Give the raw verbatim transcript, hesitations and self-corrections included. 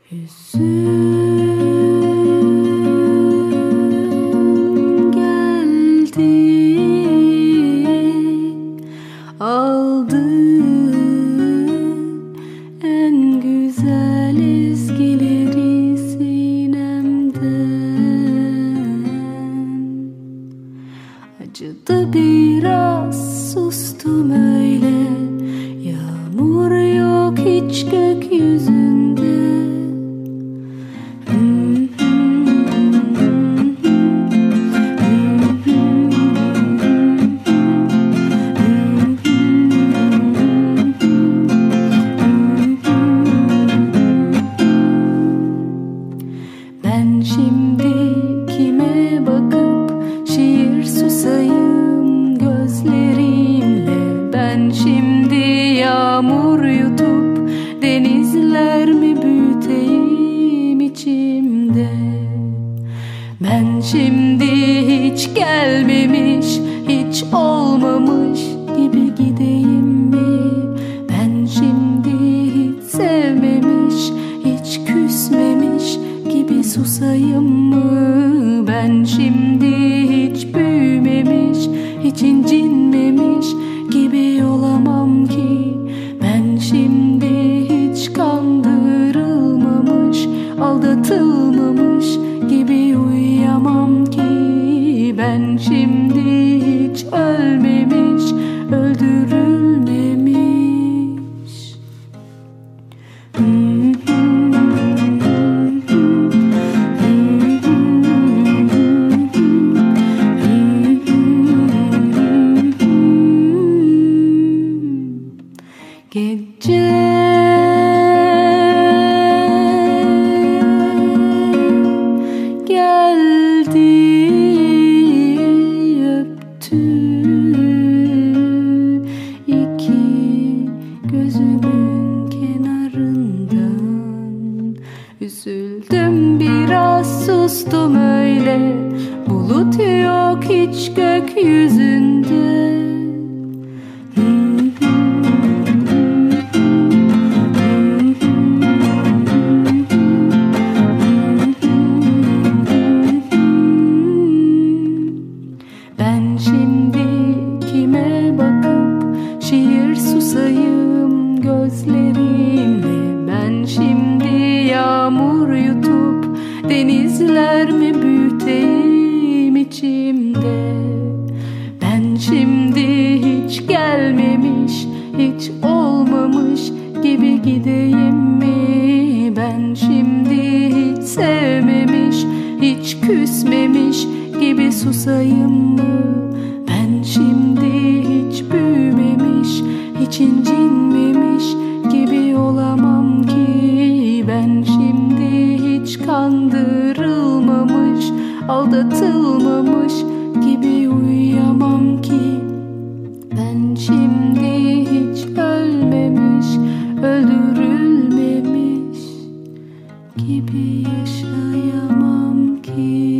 Hüzün geldi, aldı en güzel ezgileri sinemden. Acıdı biraz, sustum öyle. Yağmur yok hiç gökyüzünde. Ben şimdi kime bakıp şiir susayım gözlerimle? Ben şimdi yağmur yutup denizler mi büyüteyim içimde? Ben şimdi hiç gelmemiş, hiç olmamış gibi gideyim mi? Ben şimdi hiç sevmemiş, hiç küsmemiş gibi susayım mı? Ben şimdi hiç büyümemiş, hiç incinmemiş gibi olamam ki. Ben şimdi hiç kandırılmamış, aldatılmamış gibi uyuyamam ki. Ben şimdi hiç ölmemiş, öldürülmemiş. Gece geldi, öptü iki gözümün kenarından. Üzüldüm biraz, sustum öyle. Bulut yok hiç gökyüzünde. Ben şimdi kime bakıp şiir susayım gözlerimle? Ben şimdi yağmur yutup denizler mi büyüteyim içimde? Ben şimdi hiç gelmemiş, hiç olmamış gibi gideyim mi? Ben şimdi hiç sevmemiş, hiç küsmemiş gibi susayım mı? Ben şimdi hiç büyümemiş, hiç incinmemiş gibi olamam ki. Ben şimdi hiç kandırılmamış, aldatılmamış gibi uyuyamam ki. Ben şimdi hiç ölmemiş, öldürülmemiş gibi yaşayamam ki.